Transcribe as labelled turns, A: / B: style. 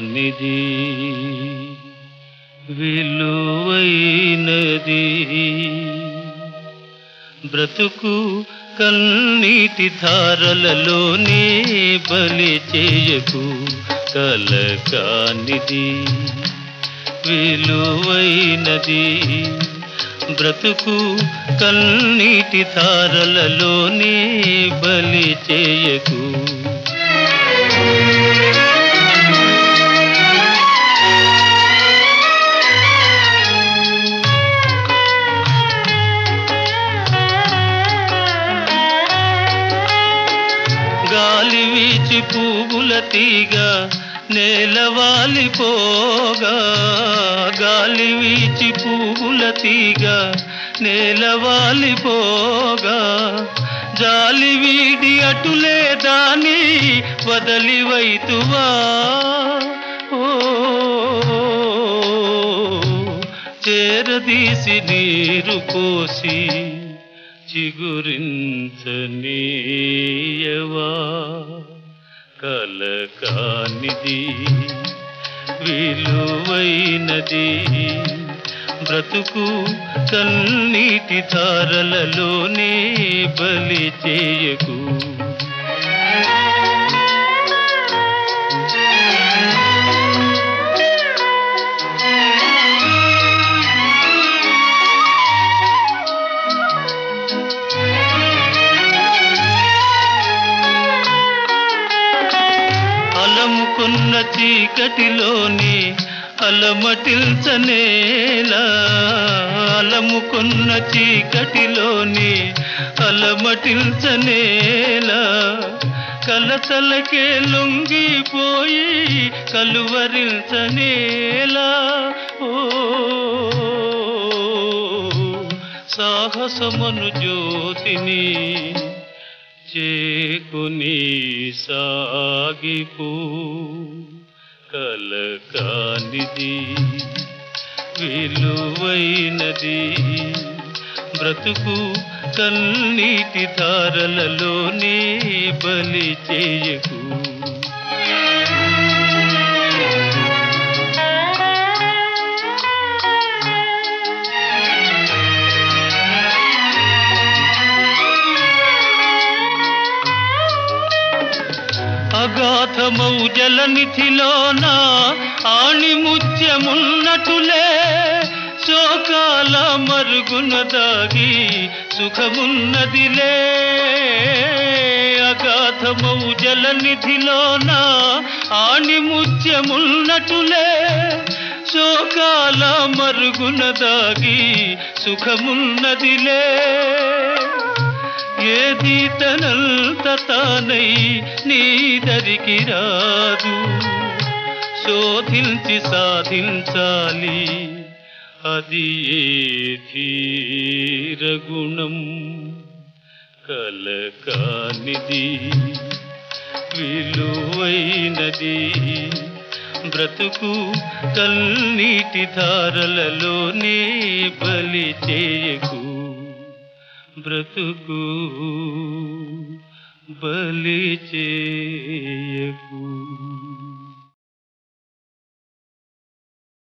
A: కానిది విలువైనది బ్రతుకు కన్నీటి ధారలలోనే బలి చేయకు కలకానిది విలువైనది బ్రతుకు కన్నీటి ధారలలోనే బలి చేయకు గాలి వీచి పువ్వుల తీగ నేలవాలిపోగా గాలి వీచి పువ్వుల తీగ నేలవాలిపోగా జాలి వీడి అటులే దాని వదలివైతువా ఓ చేరదీసి నీరు పోసి చిగురించనీయవా కలకానిది విలువైనది బ్రతుకు కన్నీటి ధారలలోనే బలి చేయకు అలముకున్న చీకటిలోని అలమటిల్చనేలా అలముకున్న చీకటిలోని అలమటిల్చనేలా కలతలకే లొంగిపోయి కలువరించనేలా ఓ సాహసమను జ్యోతిని చేకుని సాగిపో కలకానిది విలువైనది బ్రతుకు కన్నీటి ధారలలోనే బలి చేయకు అగాధమౌ జలనిధిలోన ఆణిముత్యమున్నటులే శోకాల మరుగున దాగి సుఖమున్నదిలే అగాధమౌ జలనిధిలోన ఆణిముత్యమున్నటులే శోకాల మరుగున దాగి సుఖమున్నదిలే ఏది తనంత తానై నీదరికి రాదు శోధించి సాధించాలి అది ఏ ధీరగుణం కలకానిది విలువైనది బ్రతుకు కన్నీటి ధారలలోనే బలి చేయకు బ్రతుకు బలి చేయకు